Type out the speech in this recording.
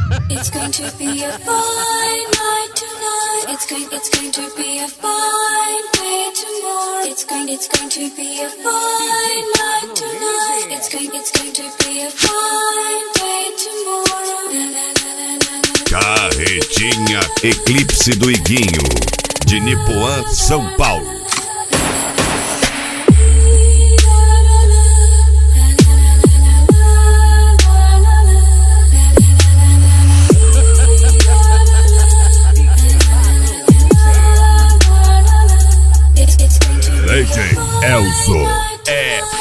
It's going to be a fine night tonight. It's going to be a fine day tomorrow. It's going to be a fine night tonight. It's going to be a fine day tomorrow. La, la, la, la, la, la. Carretinha Eclipse do Iguinho, de Nipoã, São Paulo. DJ Elzo é